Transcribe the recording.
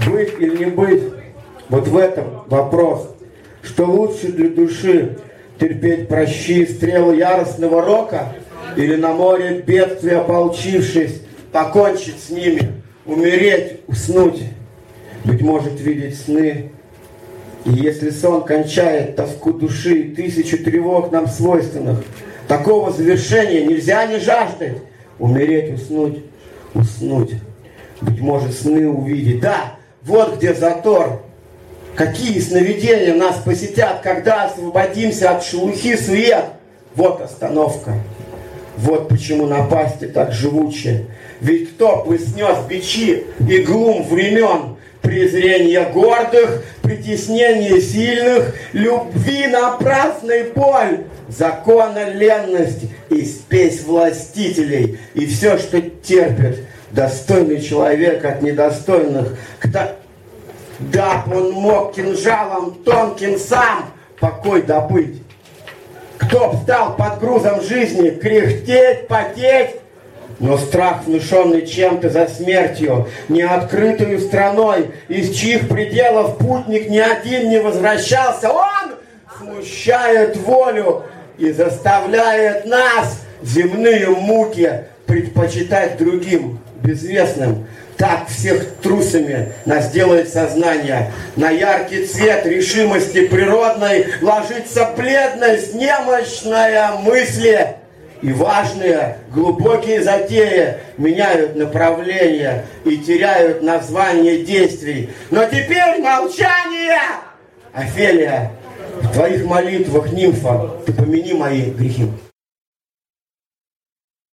Быть или не быть, вот в этом вопрос. Что лучше для души, терпеть прощи стрелы яростного рока, или на море бедствия ополчившись, покончить с ними, умереть, уснуть, быть может, видеть сны. И если сон кончает тоску души, тысячу тревог нам свойственных, такого завершения нельзя не жаждать, умереть, уснуть, уснуть, быть может, сны увидеть. Да, вот где затор. Какие сновидения нас посетят, когда освободимся от шелухи сует. Вот остановка. Вот почему напасти так живучие. Ведь кто бы снес бичи и глум времен, презрение гордых, притеснение сильных, любви напрасной боль, закона ленность и спесь властителей, и все, что терпит достойный человек от недостойных, да б он мог кинжалом тонким сам покой добыть. Кто б стал под грузом жизни кряхтеть, потеть, но страх, внушенный чем-то за смертью, неоткрытую страной, из чьих пределов путник ни один не возвращался, он смущает волю и заставляет нас земные муки предпочитать другим, безвестным. Так всех трусами нас делает сознание. На яркий цвет решимости природной ложится бледность, немощная мысли. И важные, глубокие затеи меняют направление и теряют название действий. Но теперь молчание! Офелия, в твоих молитвах, нимфа, ты помяни мои грехи.